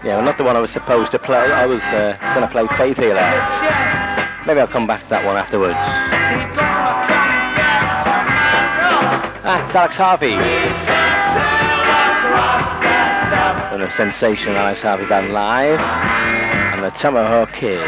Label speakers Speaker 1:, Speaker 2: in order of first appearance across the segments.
Speaker 1: Yeah, well, not the one I was supposed to play. I was going to play Faith Healer. Maybe I'll come back to that one afterwards. It's Alex Harvey. From the sensational Alex Harvey Band live. And the Tomahawk Kid.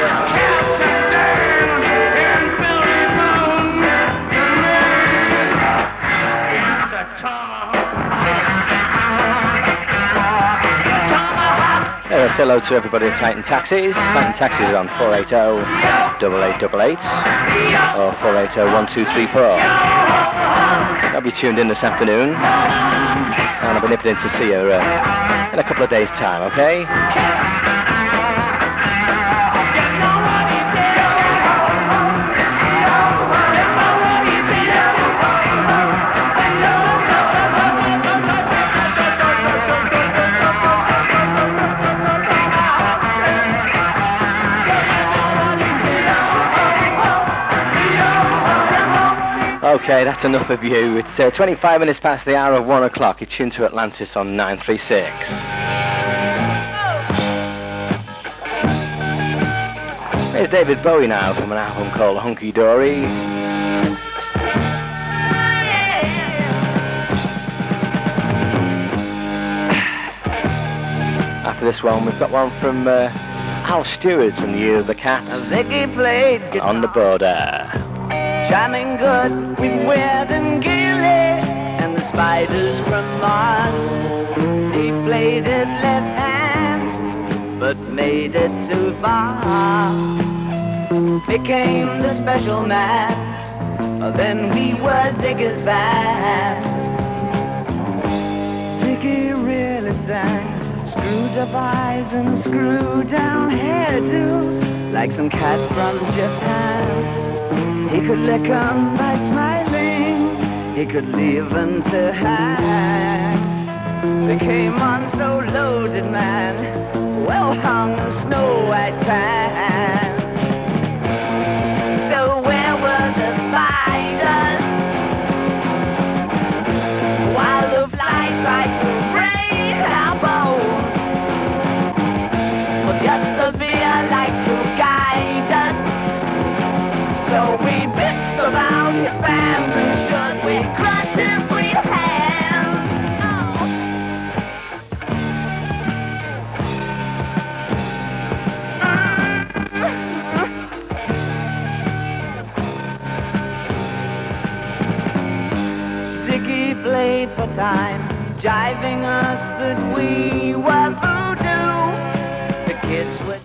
Speaker 1: Say hello to everybody at Titan Taxis. Titan Taxis are on 480-8888 or 480-1234. I'll be tuned in this afternoon and I'll be nipping in to see you in a couple of days' time, okay? Okay, that's enough of you. It's 25 minutes past the hour of 1 o'clock. You're tuned to Atlantis on 936. Here's David Bowie now from an album called Hunky Dory. After this one, we've got one from Al Stewart from the Year of the Cat.
Speaker 2: Ziggy played guitar.
Speaker 1: On the Border.
Speaker 2: Jamming good with Weird and Gilly and the Spiders from Mars. He played it left hand, but made it too far. Became the special man, then we were Ziggy's band. Ziggy really sang, screwed up eyes and screwed down hairdo, like some cat from Japan. He could lick 'em by smiling, he could leave 'em to hang. Became on so loaded man, well hung in snow white tan. So where were the spiders? While the flies tried to break our bones. But just the beer like to guide us. So we bitched about his fans and should we crush his sweet hands? Ziggy played for time, jiving us that we were voodoo. The kids would.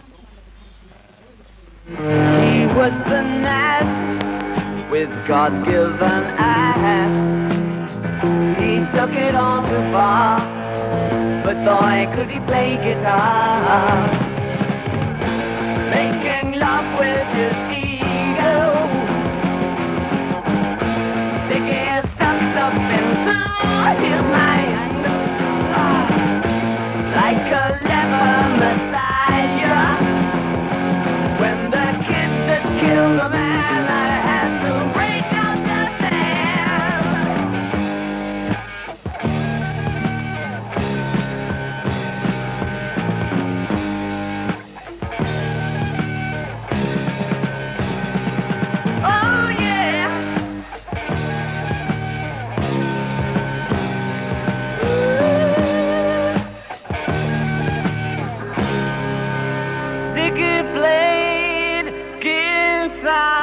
Speaker 2: He was the gnat with God-given ass. He took it all too far, but boy could he play guitar. Making love with his ego. Ziggy stuffed up into his mind, like a lever messiah. When the kid that killed the man, I had to break out the Oh yeah. Ziggy played guitar.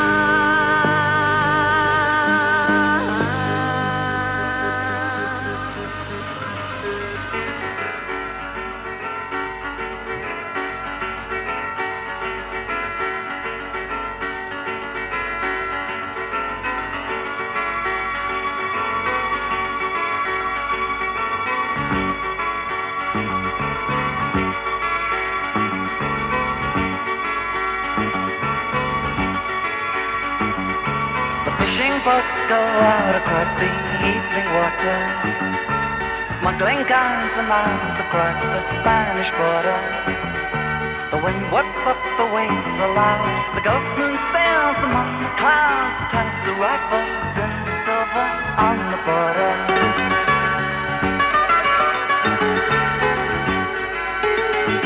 Speaker 3: Fishing boats go out across the evening water, smuggling guns and arms across the Spanish border. The wind whips up the waves aloud, the ghost moon sails among the clouds, turns the rifles in silver on the border.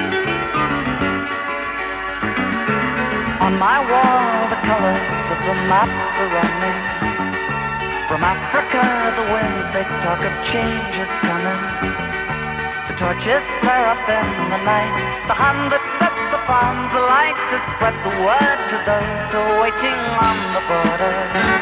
Speaker 3: my wall the colors of the maps around me. From Africa the winds they talk of change is coming. The torches flare up in the night, the hand that sets the farms alight to spread the word to those who are waiting on the border.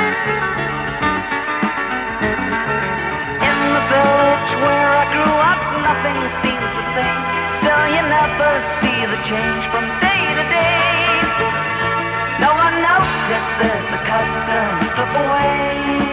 Speaker 3: In the village where I grew up, nothing seems the same. Still you never see the change from day to day. No one notices the customs slip away.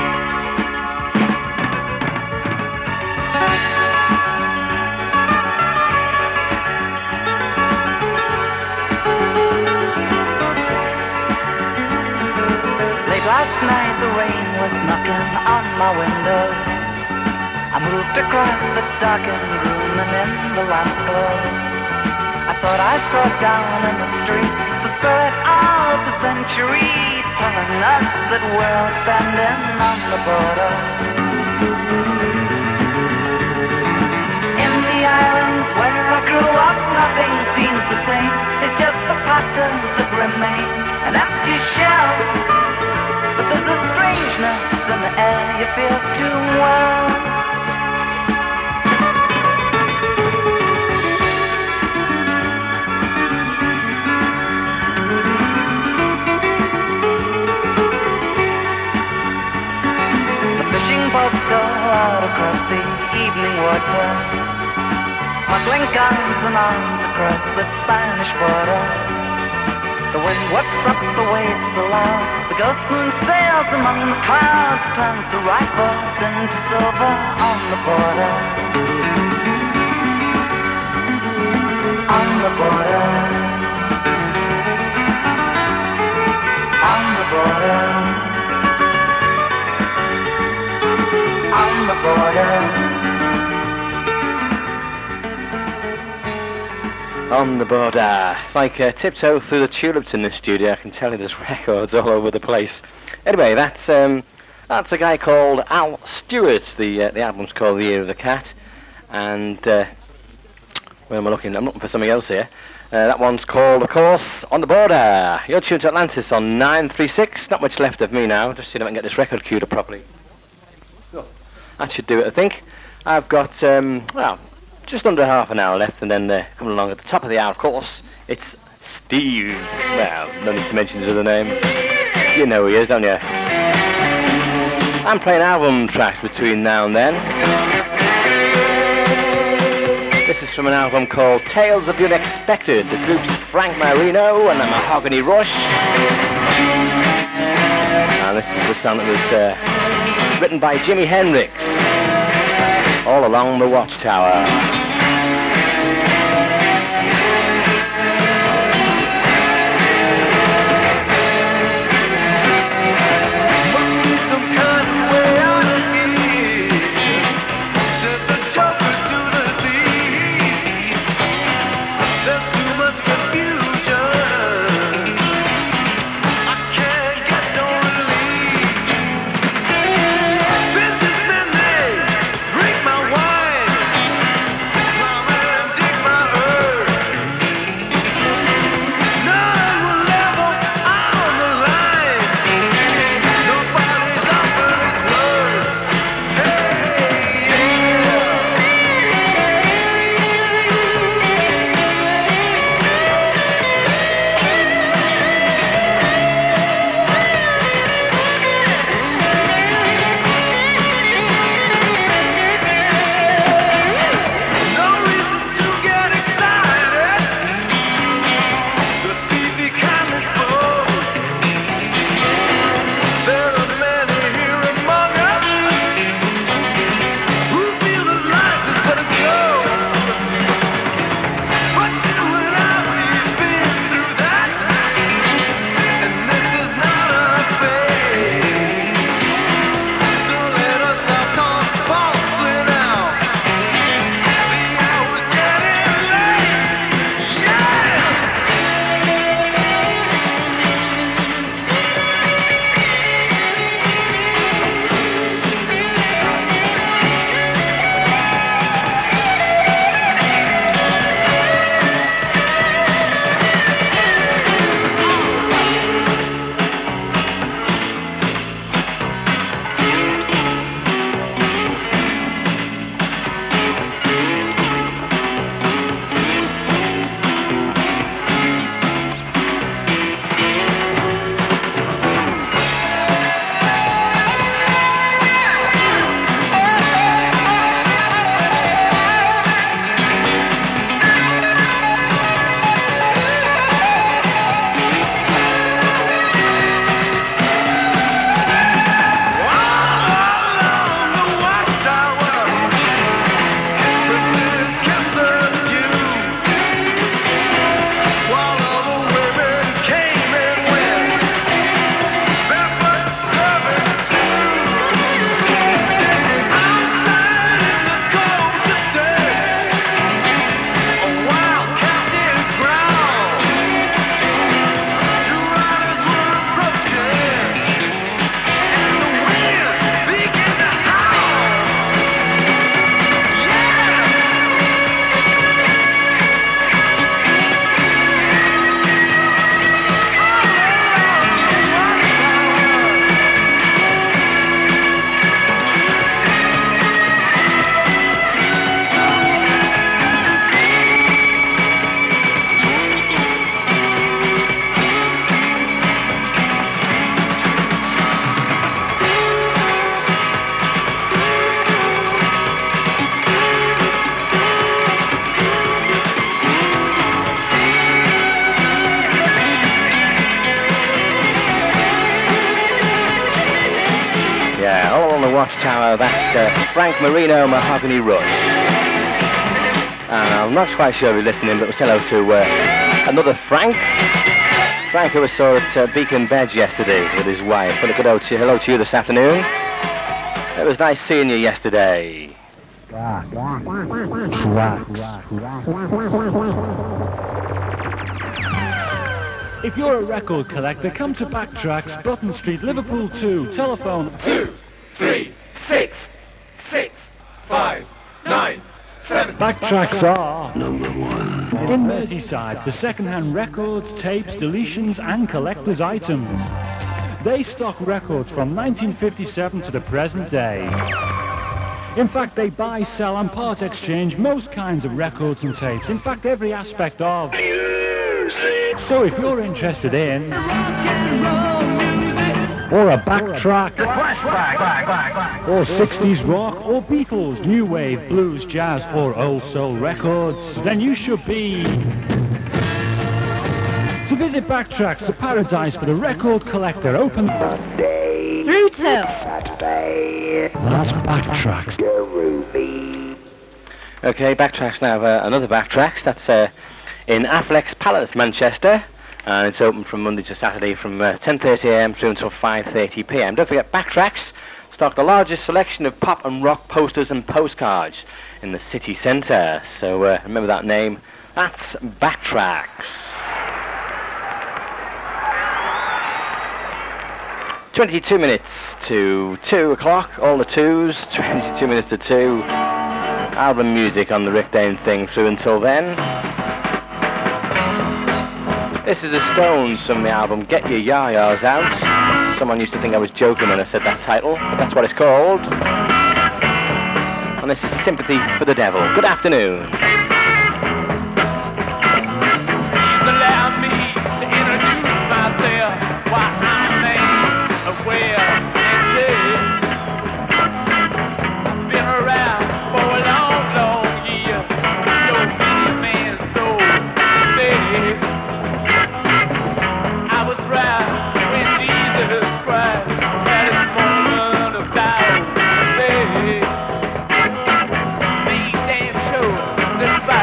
Speaker 3: Last night the rain was knocking on my window. I moved across the darkened room and in the lamp glow I thought I saw down in the street the spirit of the century, telling us that we're all standing on the border. In the islands where I grew up, nothing seems the same. It's just the patterns that remain, an empty shell. But there's a strangeness in the air you feel too well. The fishing boats go out across the evening water, smuggling guns and arms across the Spanish border. The wind whips up the waves aloud, the ghost moon sails among the clouds, turns the rifles into silver on the border. On the border. On the border. On the border.
Speaker 1: On the border. It's like Tiptoe Through the Tulips in this studio. I can tell you there's records all over the place. Anyway, that's a guy called Al Stewart. The album's called The Year of the Cat. And where am I looking? I'm looking for something else here. That one's called, of course, On the Border. You're tuned to Atlantis on 936. Not much left of me now. Just see if I can get this record queued up properly. Oh, that should do it, I think. I've got, just under half an hour left, and then coming along at the top of the hour, of course, it's Steve. Well, no need to mention his other name. You know who he is, don't you? I'm playing album tracks between now and then. This is from an album called Tales of the Unexpected. The group's Frank Marino and the Mahogany Rush. And this is the song that was written by Jimi Hendrix. All Along the Watchtower. Watchtower, that's Frank Marino, Mahogany Rush. And I'm not quite sure if you're listening, but we'll say hello to another Frank. Frank, who I saw at Beacon Beds yesterday with his wife. But a good hello to you this afternoon. It was nice seeing you yesterday.
Speaker 4: If you're a record collector, come to Backtracks, Button Street, Liverpool 2. Telephone
Speaker 5: 2, 3, 6, 6, 5, 9, 7.
Speaker 4: Backtracks are number 1 in Merseyside for second-hand records, tapes, deletions, and collector's items. They stock records from 1957 to the present day. In fact, they buy, sell, and part exchange most kinds of records and tapes. In fact, every aspect of music. So if you're interested in or a backtrack, or 60s rock, or Beatles, new wave, blues, jazz, or old soul records, then you should be to visit Backtracks, the paradise for the record collector, open Monday through to Saturday. That's Backtracks.
Speaker 1: Okay, Backtracks now. Another Backtracks. That's in Affleck's Palace, Manchester. And it's open from Monday to Saturday from 10:30am through until 5:30pm. Don't forget, Backtracks stock the largest selection of pop and rock posters and postcards in the city centre. So remember that name. That's Backtracks. 22 minutes to 2 o'clock, all the twos, 22 minutes to 2. Album music on the Rick Dane thing through until then. This is the Stones from the album Get Your Yah-Yahs Out. Someone used to think I was joking when I said that title, but that's what it's called. And this is Sympathy for the Devil. Good afternoon.
Speaker 5: Please allow me to introduce myself. Why I'm named Well and Good. I've been around for a long, long year. So many men so big. I was right when Jesus Christ had his moment of doubt. Be damn sure that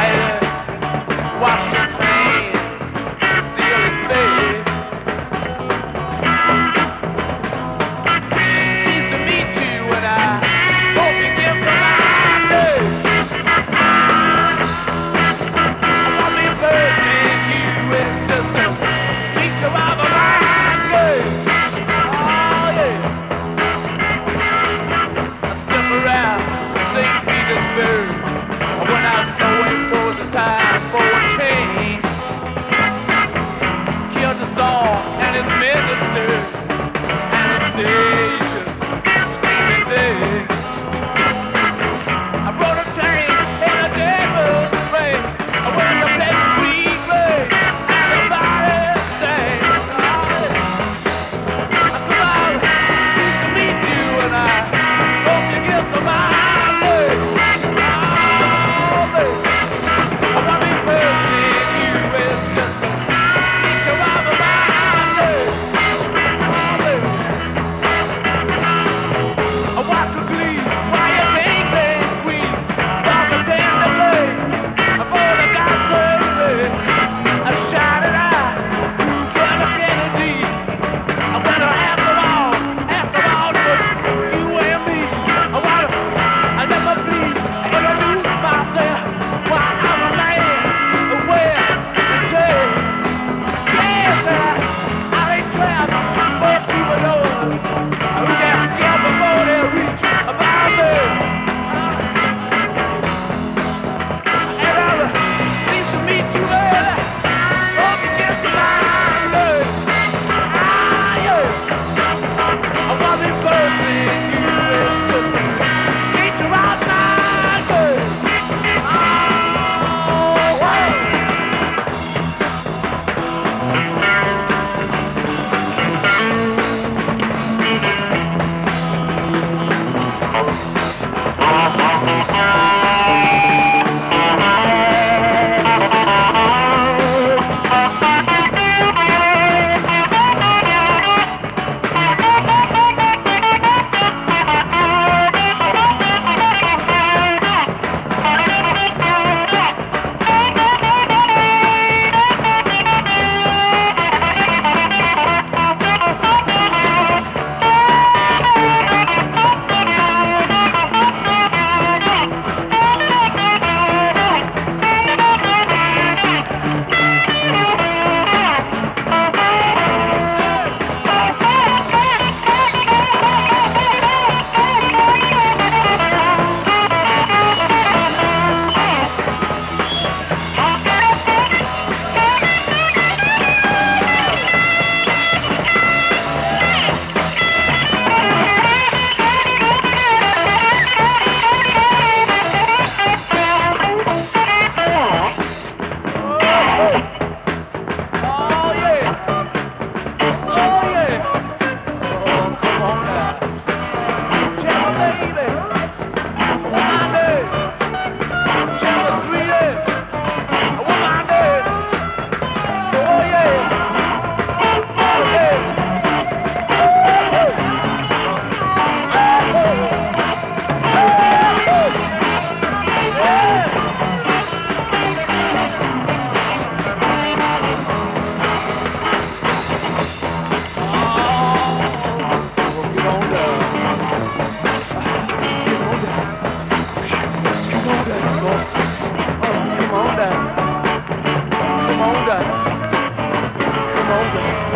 Speaker 3: Come on down. Come on down. Come on down.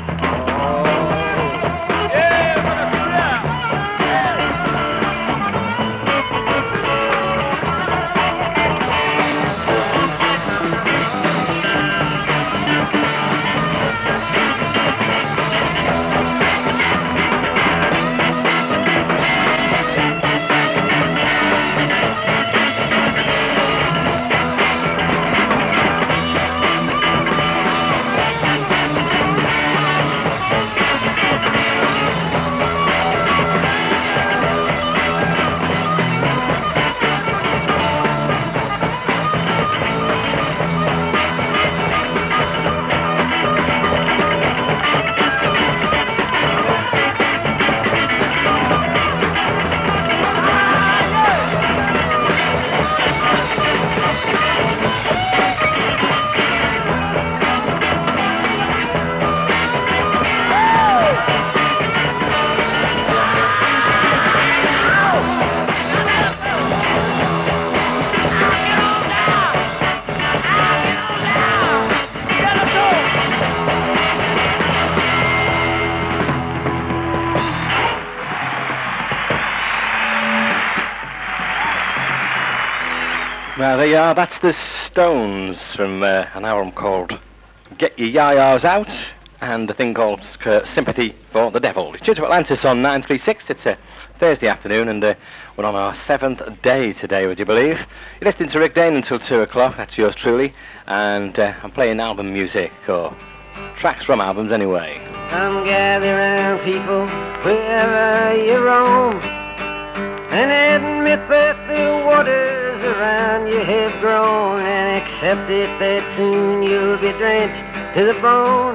Speaker 1: Well, there you are. That's the Stones from an album called Get Your Yayas Out and a thing called Sympathy for the Devil. It's to Atlantis on 936. It's a Thursday afternoon and we're on our 7th day today, would you believe? You're listening to Rick Dane until 2 o'clock. That's yours truly. And I'm playing album music, or tracks from albums anyway.
Speaker 2: Come gather round, people, wherever you roam, and admit that the waters around you have grown, and accept it that soon you'll be drenched to the bone.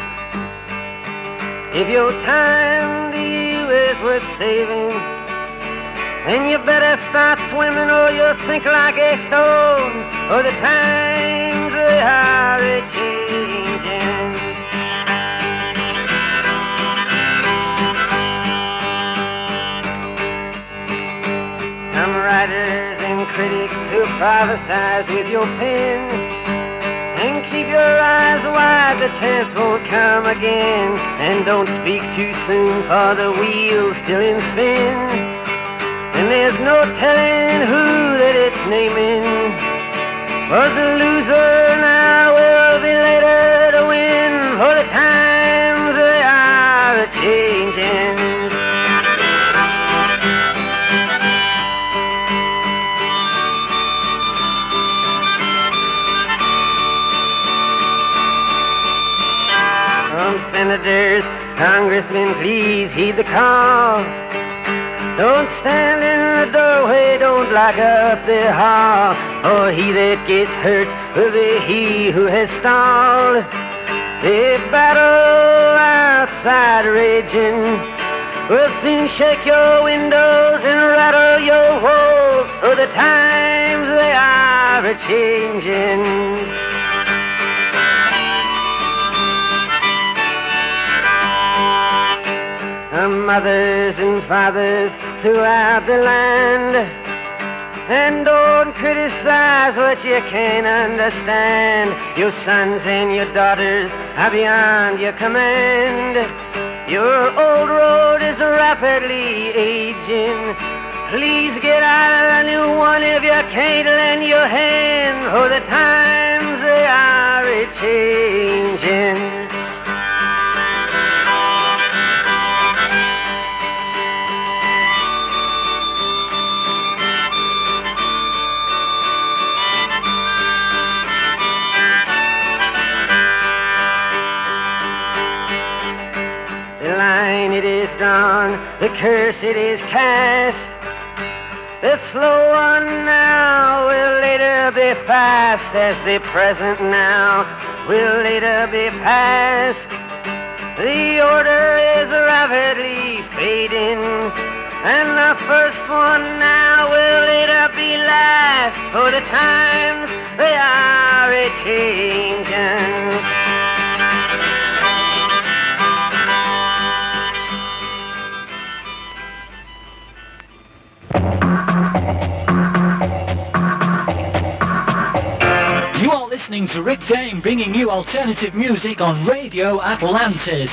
Speaker 2: If your time to you is worth saving, then you better start swimming or you'll sink like a stone, or the times they are a-changing. Some writers and critics who prophesize with your pen, and keep your eyes wide, the chance won't come again. And don't speak too soon, for the wheel's still in spin, and there's no telling who that it's naming. For the loser now will be later to win, for the times they are a-changing. Senators, congressmen, please heed the call. Don't stand in the doorway, don't block up the hall, or he that gets hurt will be he who has stalled. The battle outside raging will soon shake your windows and rattle your walls, for the times they are a-changing. Mothers and fathers throughout the land, and don't criticize what you can't understand. Your sons and your daughters are beyond your command. Your old road is rapidly aging. Please get out of the new one if you can't lend your hand, for the times they are a-changing. It is drawn, the curse it is cast. The slow one now will later be fast, as the present now will later be past. The order is rapidly fading, and the first one now will later be last, for the times they are a-changing.
Speaker 6: listening to Rick Dame bringing you alternative music on Radio Atlantis.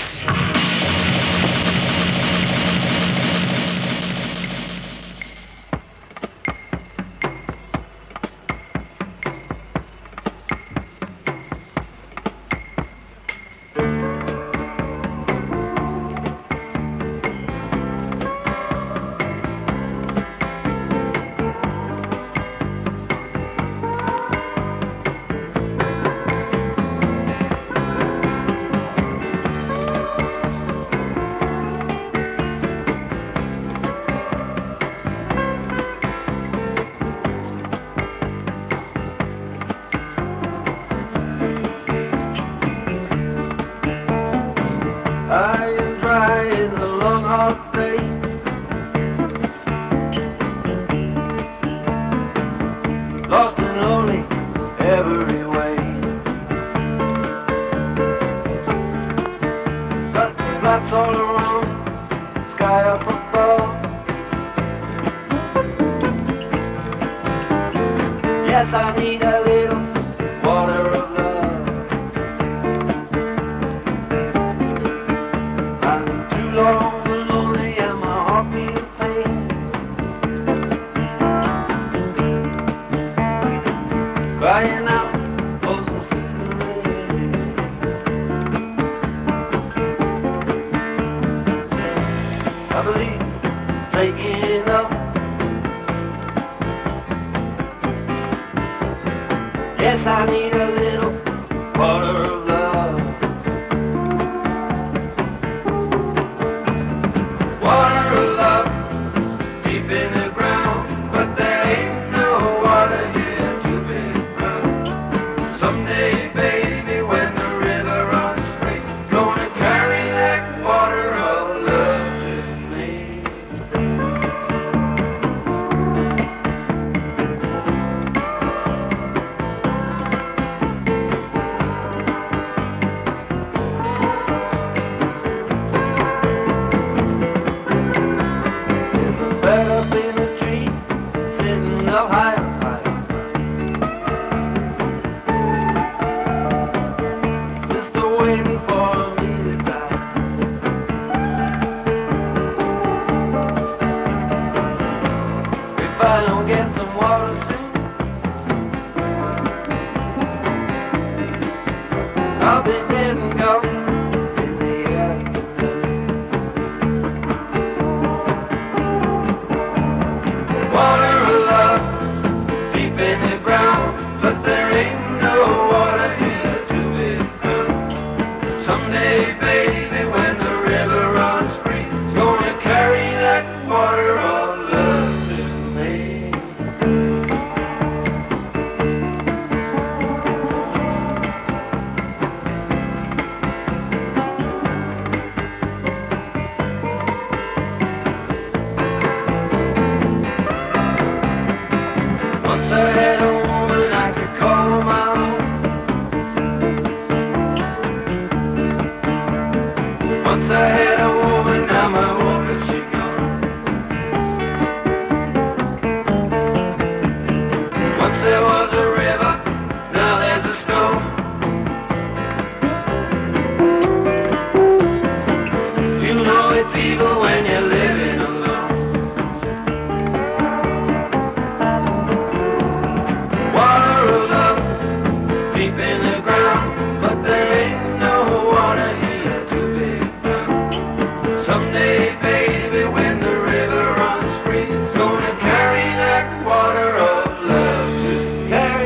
Speaker 7: Carry that water of love to carry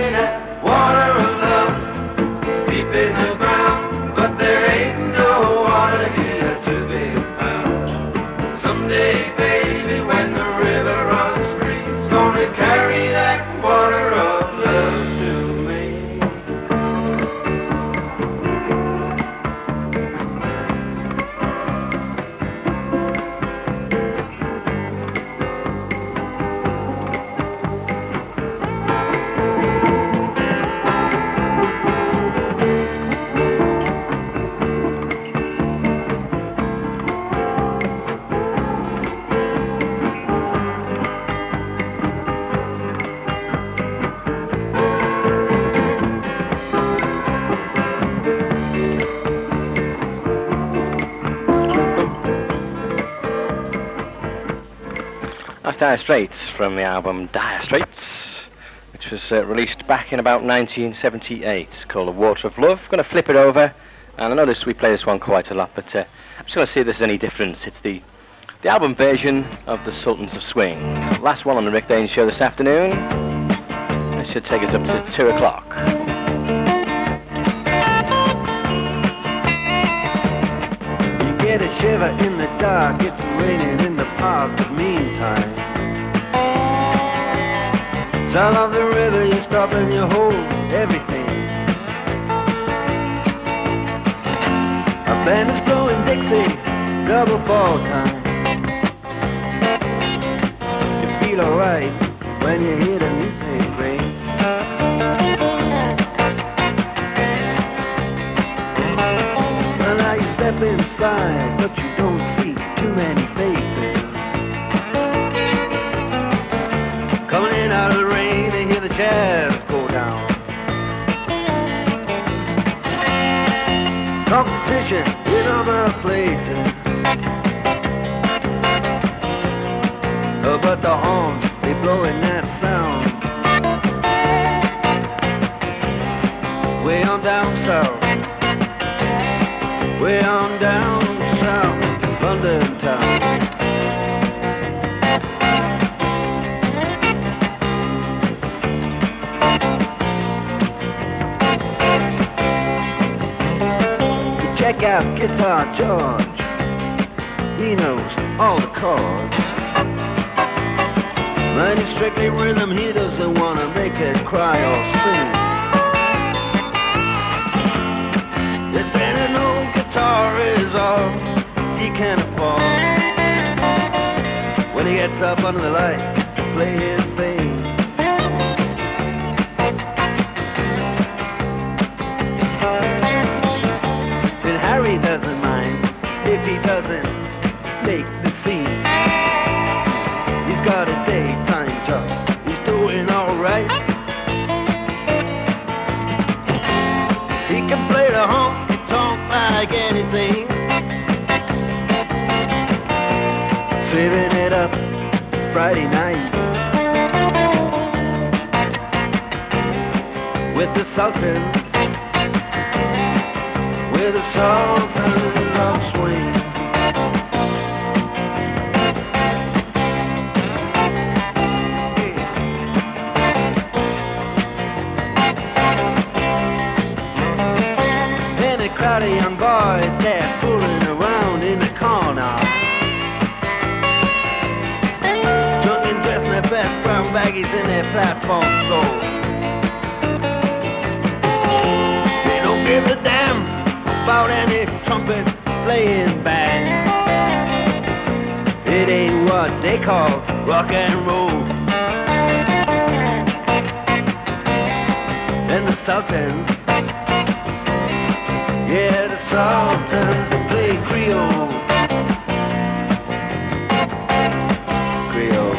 Speaker 1: Dire Straits from the album Dire Straits, which was released back in about 1978, called The Water of Love. Going to flip it over, and I noticed we play this one quite a lot, but I'm just going to see if there's any difference. It's the album version of the Sultans of Swing. Last one on the Rick Dane Show this afternoon. This should take us up to 2 o'clock.
Speaker 2: Get a shiver in the dark, it's raining in the park, but meantime sound of the river, you stop and you hold everything. A band is blowing Dixie, double fall time. You feel alright when you hear the music ring. Well, now you step inside, but you don't see too many faces. Coming in out of the rain to hear the jazz go down. Competition in other places, but the horns, they blowing that sound. Way on down south, way on down south, London town. Check out Guitar George, he knows all the chords. But it's strictly rhythm, he doesn't want to make it cry or sing. If any old guitar is all he can afford, when he gets up under the lights to play his thing. Harry doesn't mind if he doesn't make the scene. He's got a daytime job, he's doing alright. He can play the honky-tonk like anything, saving it up Friday night with the Sultans. With the Sultans of Swing. And a crowd of young boys, they're fooling around in the corner, drunk and dressed in their best brown baggies in their platform soles. They don't give a damn about any trumpet playing band. It ain't what they call rock and roll. And the Sultans, yeah, the Sultans, they play Creole. Creole.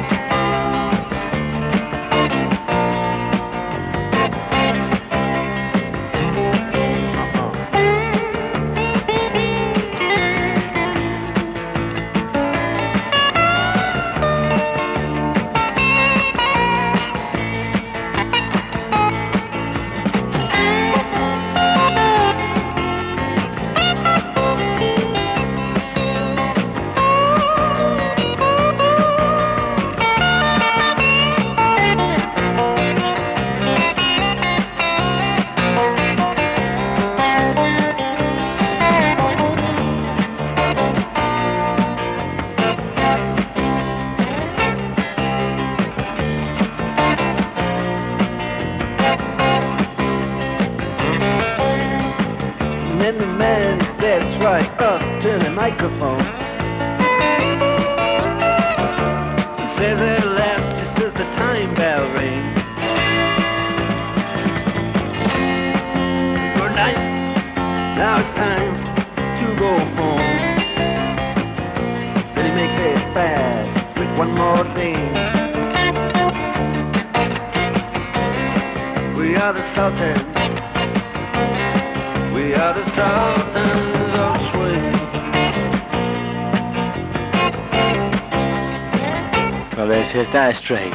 Speaker 2: Microphone says it'll last just as the time bell rings. Good night, now it's time to go home. Then he makes it fast with one more thing. We are the Sultans, we are the Sultans of Swing.
Speaker 1: Well, there's his Dire Straits.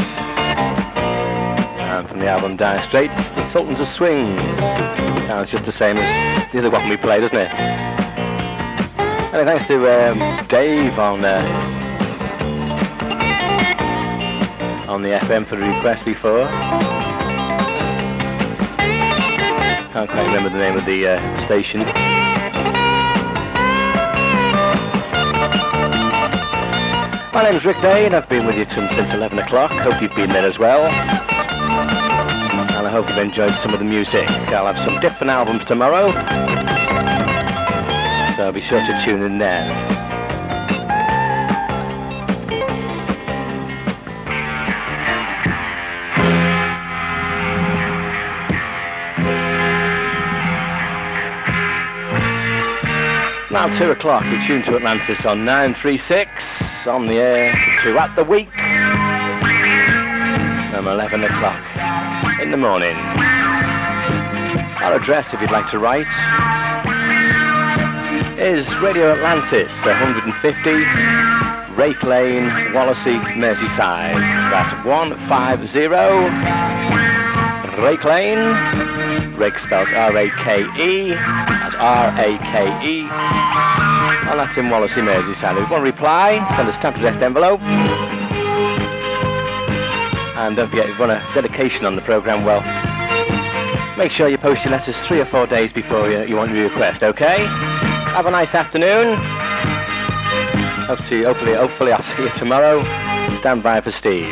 Speaker 1: And from the album Dire Straits, The Sultans of Swing. Sounds just the same as the other one we played, doesn't it? And thanks to Dave on the FM for the request before. Can't quite remember the name of the station. My name's Rick Day and I've been with you since 11 o'clock. Hope you've been there as well. And I hope you've enjoyed some of the music. I'll have some different albums tomorrow. So be sure to tune in there. Now 2 o'clock, you're tuned to Atlantis on 936, on the air throughout the week, from 11 o'clock in the morning. Our address, if you'd like to write, is Radio Atlantis, 150, Rake Lane, Wallasey, Merseyside. That's 150, Rake Lane, Rake spelled R-A-K-E, that's R-A-K-E, and that's in Wallasey, Merseyside. If you want to reply, send a stamped addressed envelope. And don't forget, if you want a dedication on the programme, well, make sure you post your letters 3 or 4 days before you want your request, okay? Have a nice afternoon. Hopefully I'll see you tomorrow. Stand by for Steve.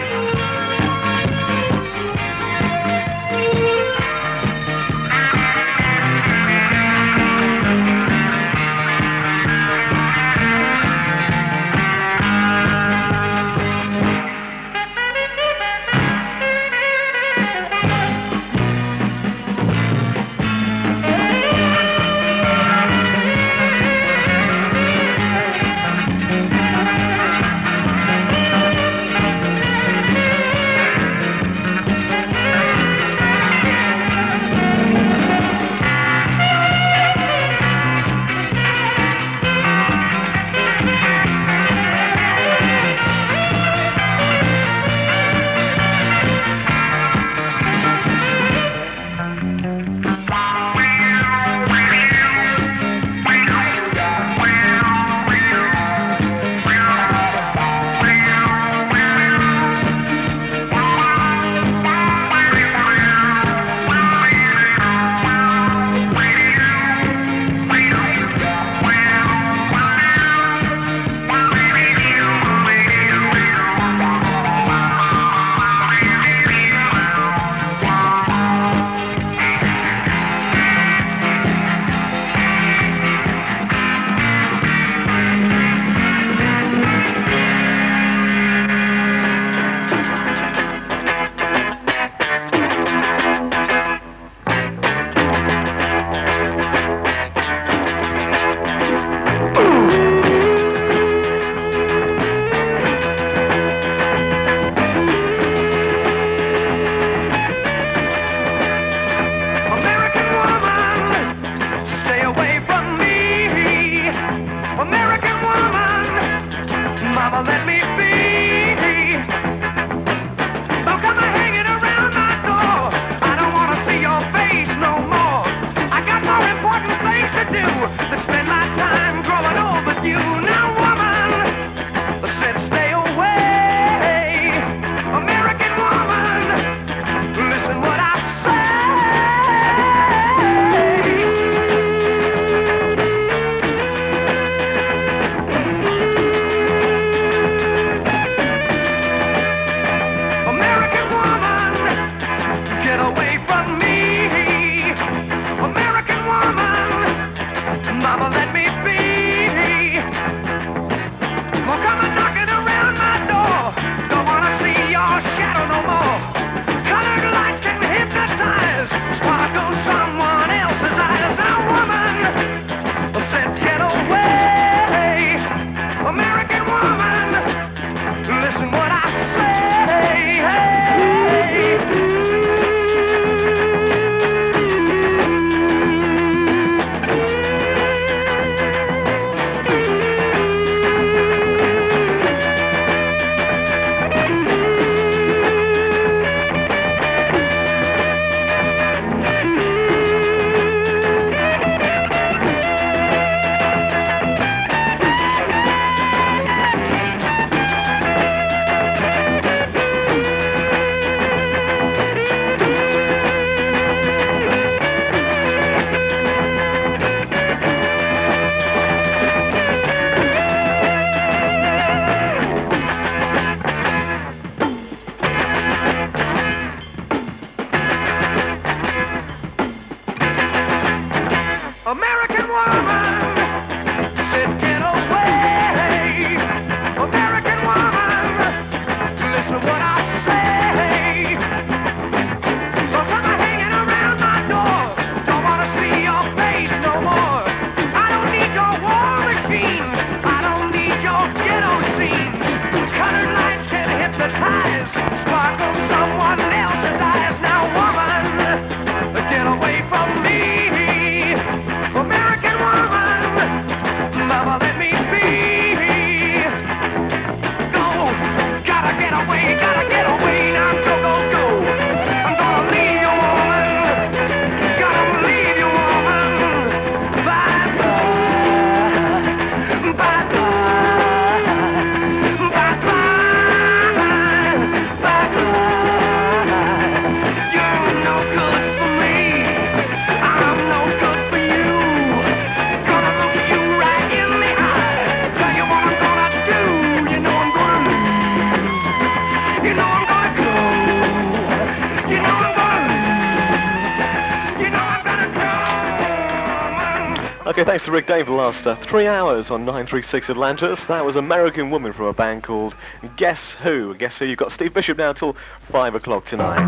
Speaker 7: Okay, thanks to Rick Dane for the last 3 hours on 936 Atlantis. That was American Woman from a band called Guess Who. Guess Who? You've got Steve Bishop now till 5 o'clock tonight.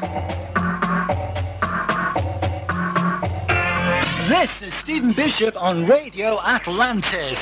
Speaker 6: This is Stephen Bishop on Radio Atlantis.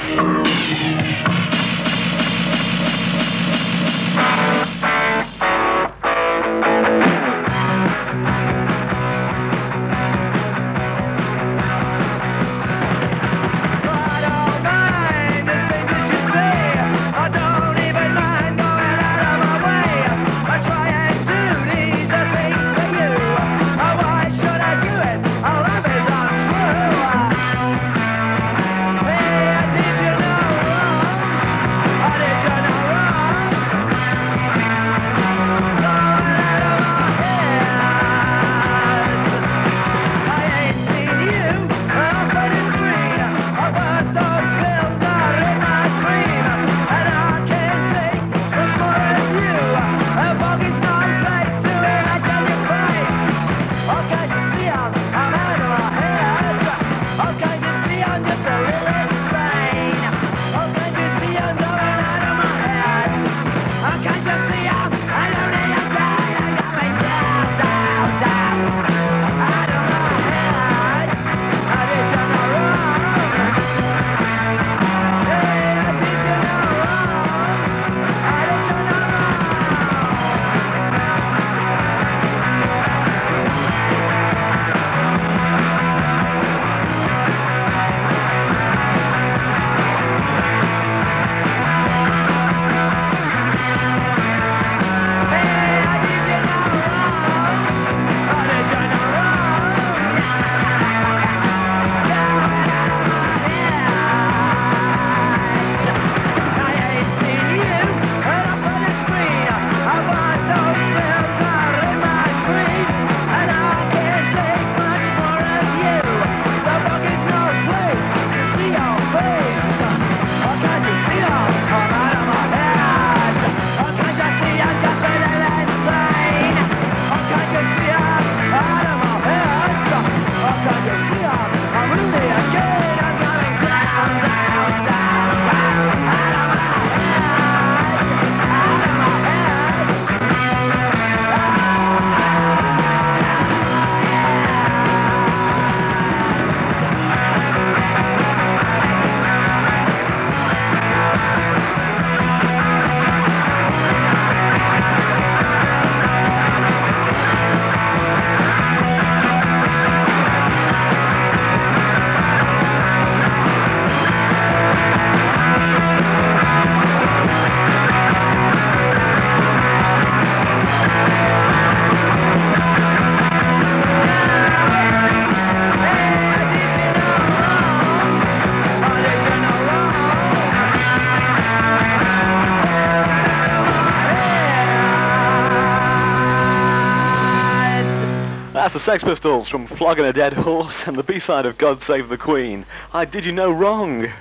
Speaker 7: That's the Sex Pistols from Flogging a Dead Horse and the B-side of God Save the Queen. Did you know wrong?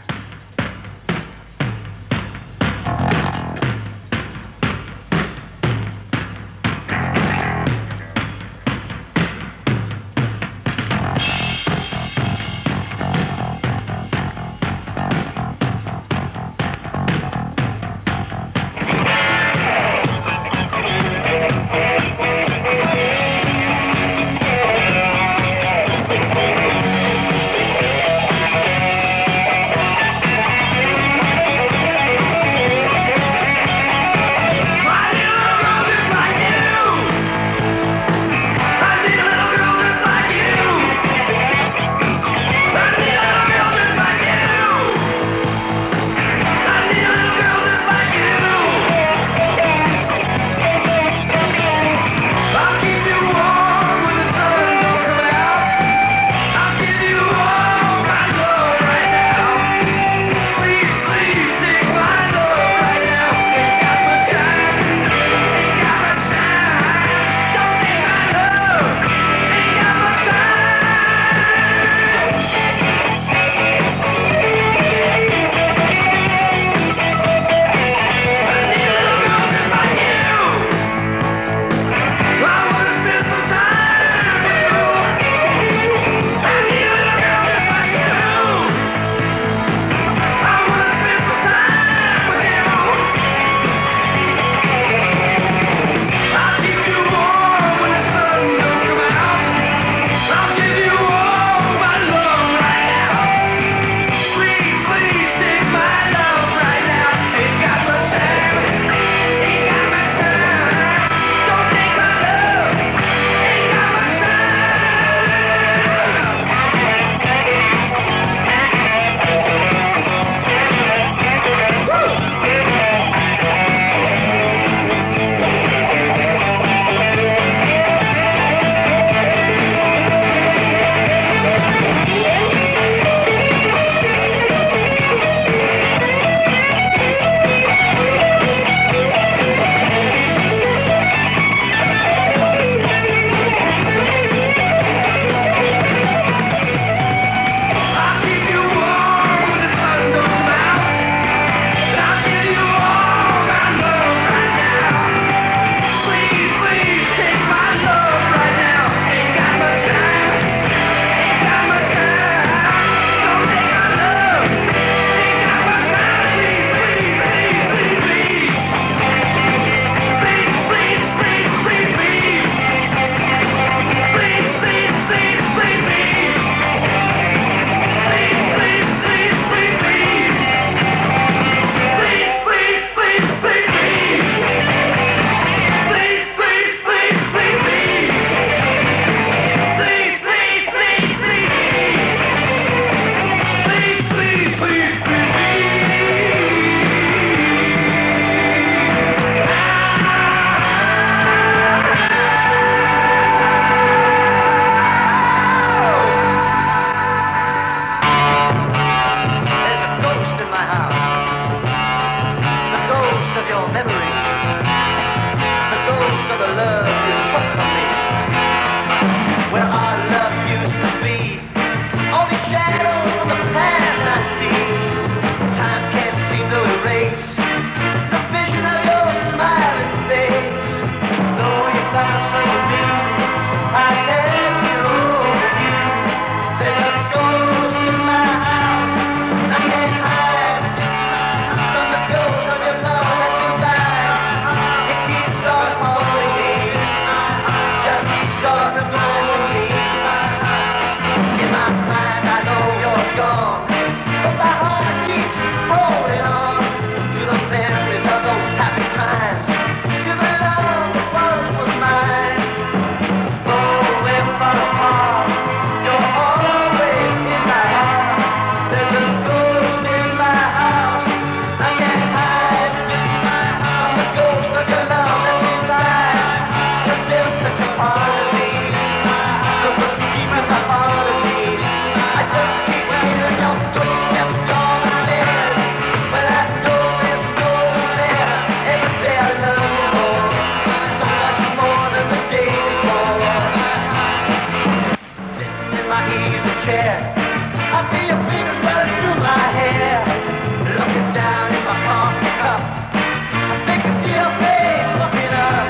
Speaker 3: chair. I feel your fingers running through my hair. Looking down in my coffee cup, I think I see your face looking up.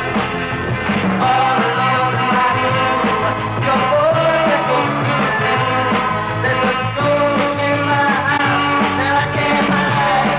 Speaker 3: All alone in my room, your voice echoes through the room. There's a ghost in my house that I can't hide.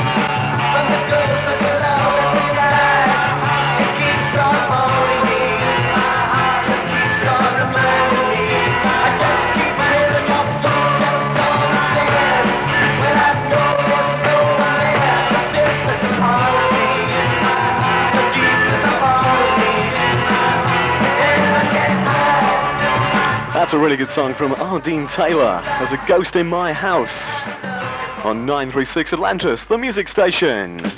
Speaker 3: But the ghost of the love that we ride, it keeps on holding me in my heart. It keeps on reminding me. I just keep hearing your footsteps on the stairs. When I know there's no one there, the distance is harmony in my heart. The deepness of harmony in my heart. And I can't hide.
Speaker 7: That's a really good song from Ardeen Taylor. There's a ghost in my house on 936 Atlantis, the music station.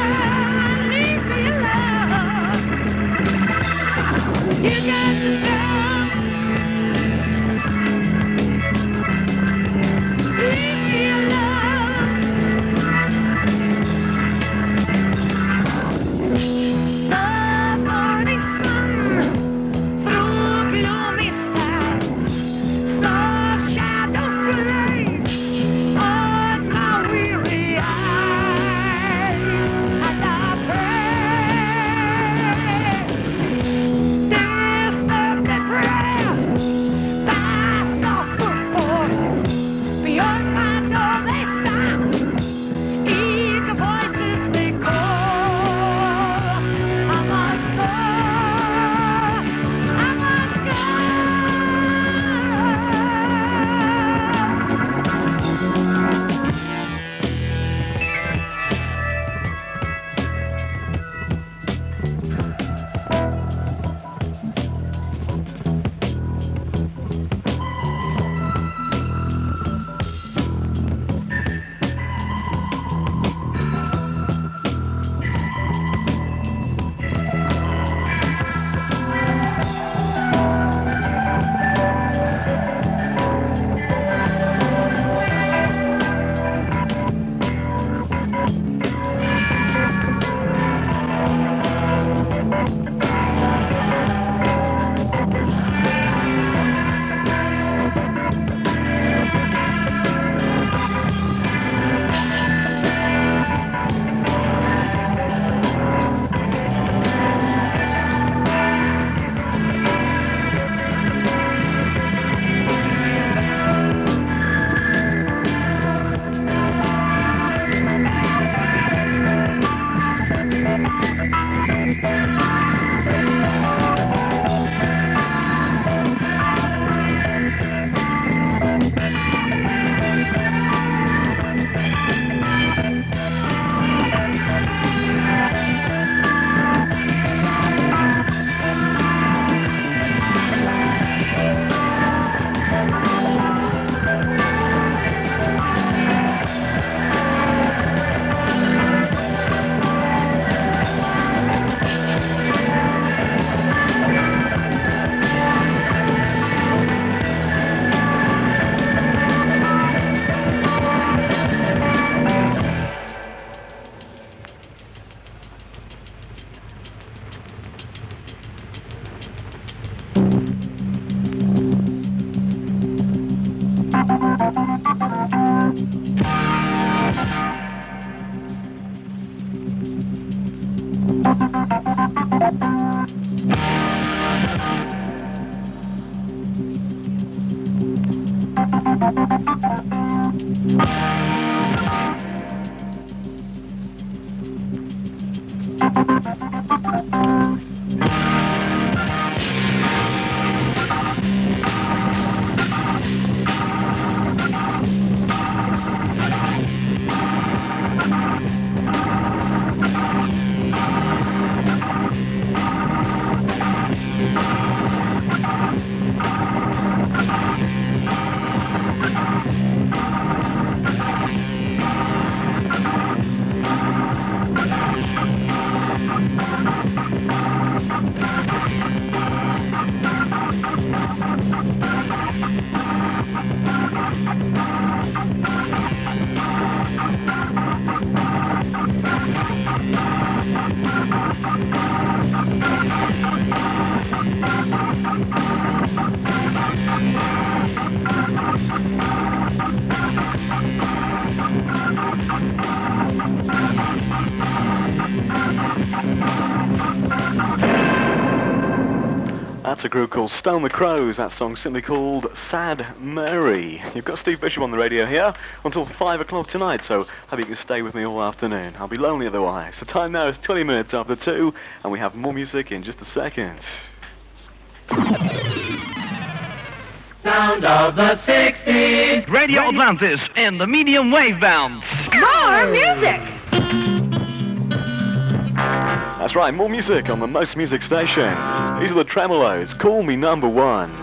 Speaker 2: You got to
Speaker 7: That's a group called Stone the Crows. That song's simply called Sad Mary. You've got Steve Bishop on the radio here until 5 o'clock tonight, so hope you can stay with me all afternoon. I'll be lonely otherwise. The time now is 20 minutes after 2, and we have more music in just a second.
Speaker 6: Sound of the 60s.
Speaker 8: Radio Atlantis and the medium wave bands.
Speaker 9: More music.
Speaker 7: That's right, more music on the Most Music station. These are the Tremolos. Call me number one.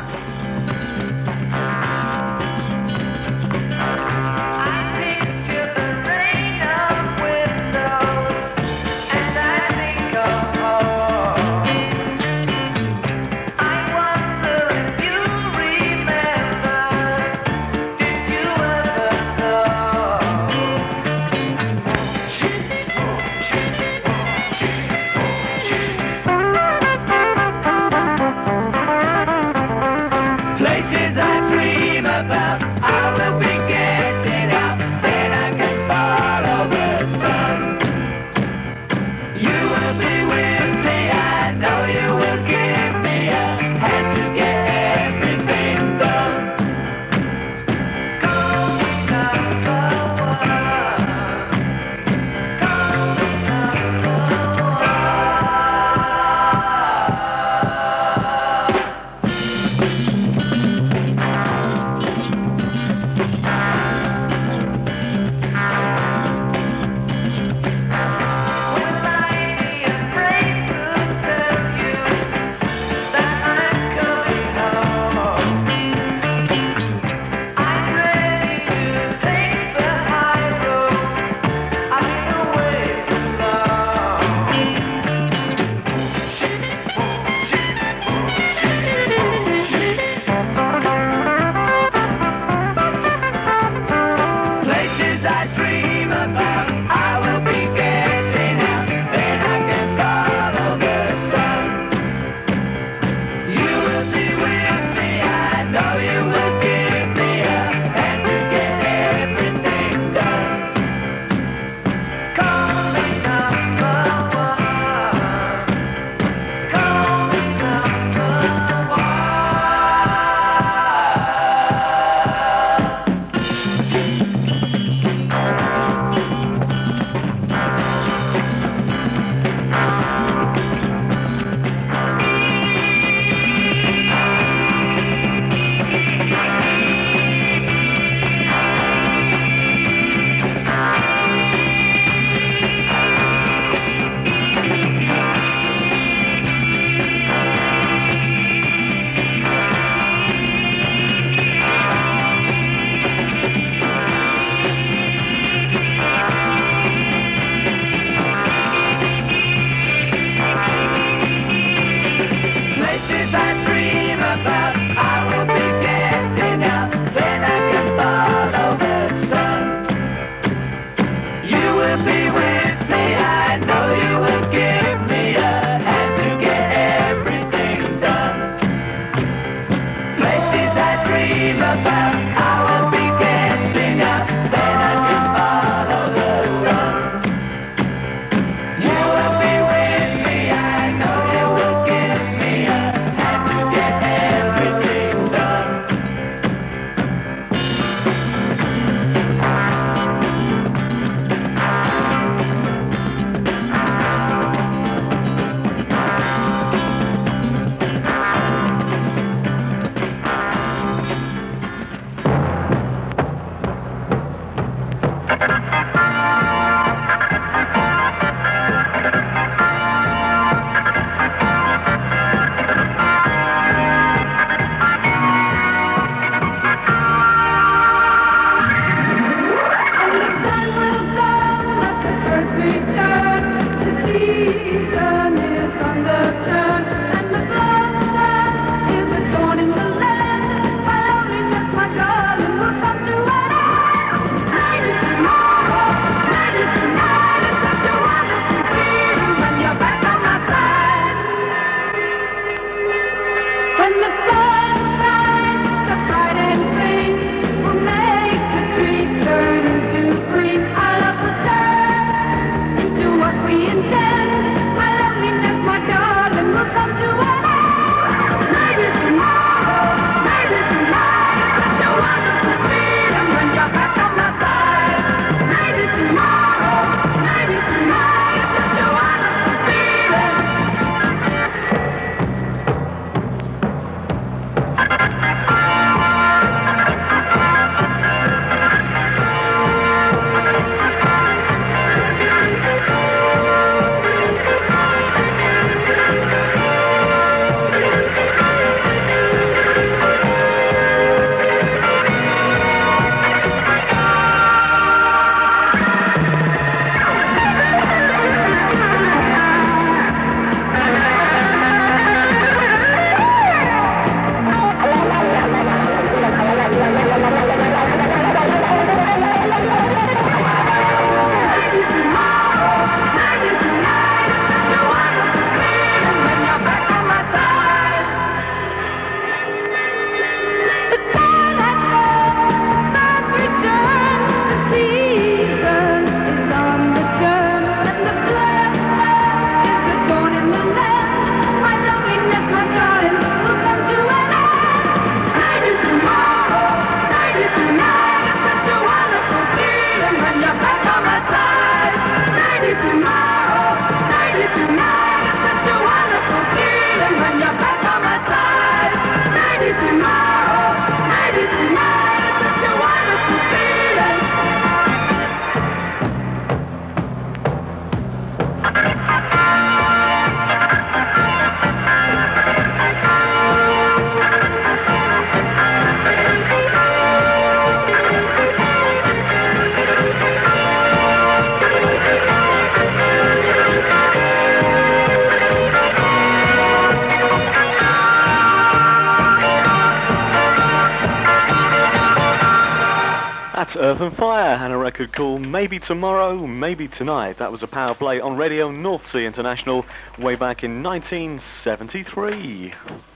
Speaker 7: Earth and Fire and a record called Maybe Tomorrow, Maybe Tonight. That was a power play on Radio North Sea International way back in 1973.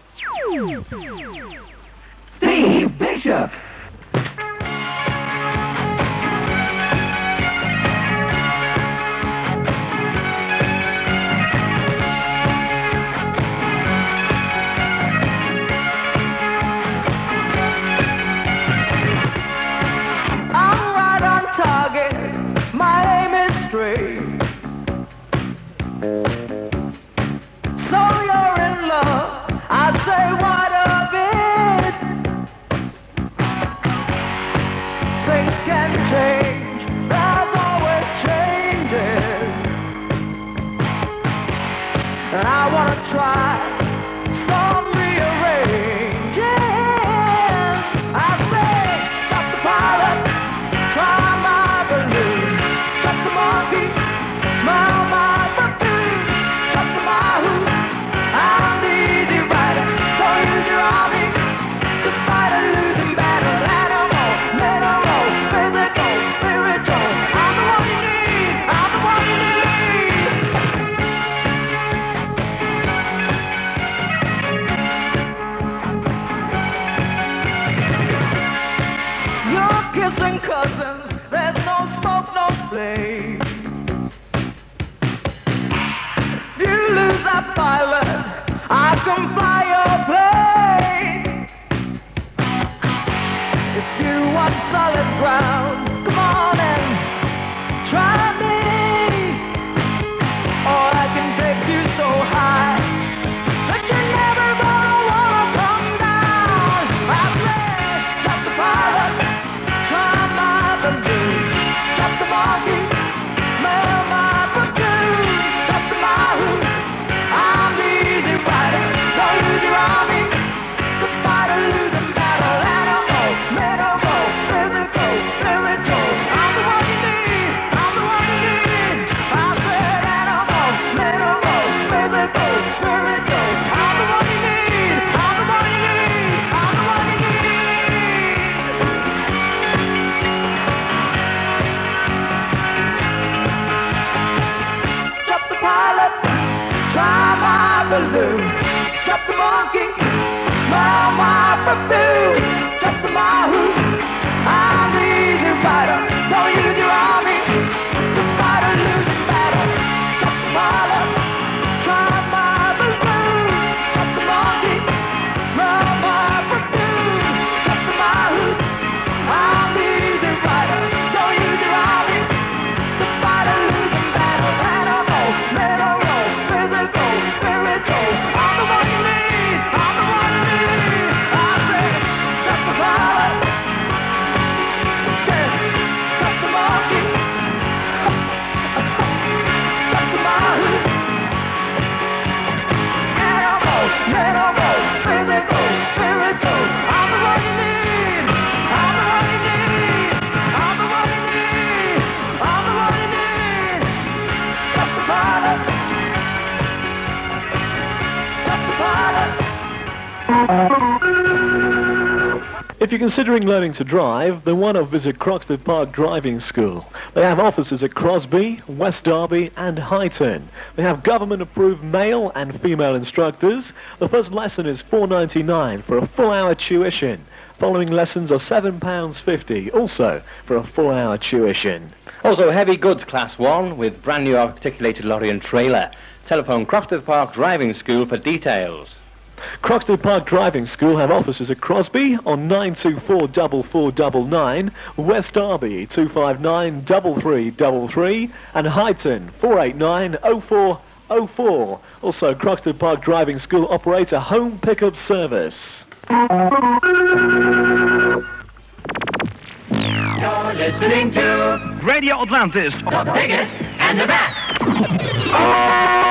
Speaker 2: Steve Bishop.
Speaker 7: If you're considering learning to drive, then why not visit Croxted Park Driving School? They have offices at Crosby, West Derby and Highton. They have government-approved male and female instructors. The first lesson is $4.99 for a full-hour tuition. Following lessons are £7.50, also for a full-hour tuition.
Speaker 1: Also, heavy goods Class 1 with brand new articulated lorry and trailer. Telephone Croxted Park Driving School for details.
Speaker 7: Croxted Park Driving School have offices at Crosby on 924-4499, West Derby 259-3333, and Highton 489-0404. Also, Croxted Park Driving School operate a home pickup service.
Speaker 6: You're listening to
Speaker 8: Radio Atlantis.
Speaker 6: the biggest and the best.